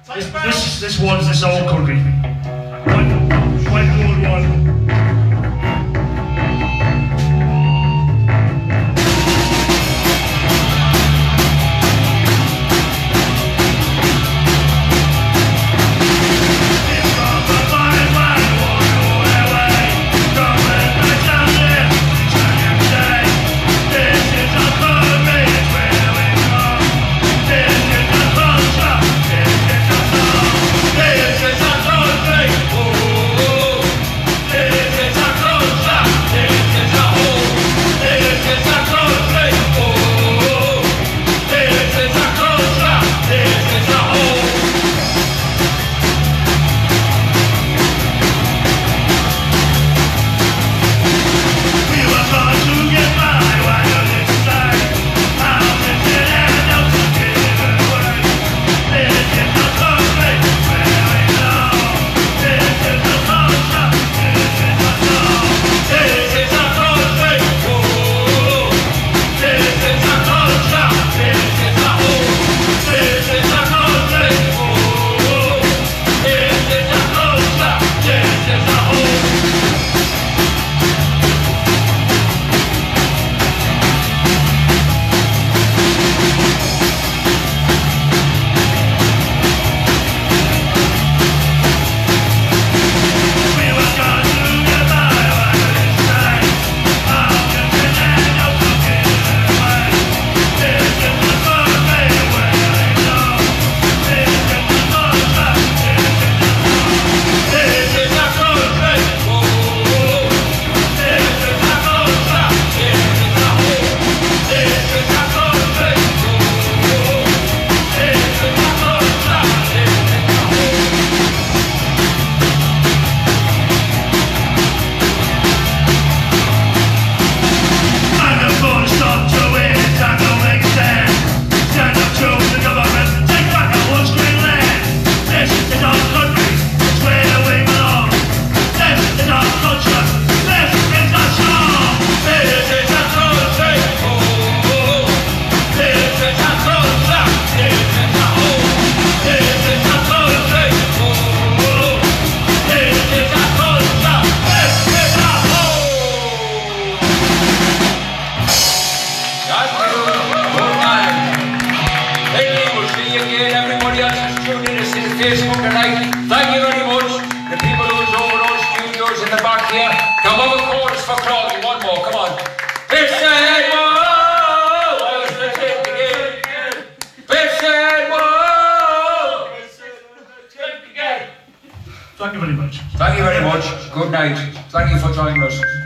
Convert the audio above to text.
This one's this old country. Quite an old one. Facebook tonight. Thank you very much. The people who's over those studios in the back here. Come on, a chorus for Crawley. One more, come on. Pitch the head, whoa! I was going to take it again. Pitch the head, whoa! Take it again. Thank you very much. Thank you very much. Good night. Thank you for joining us.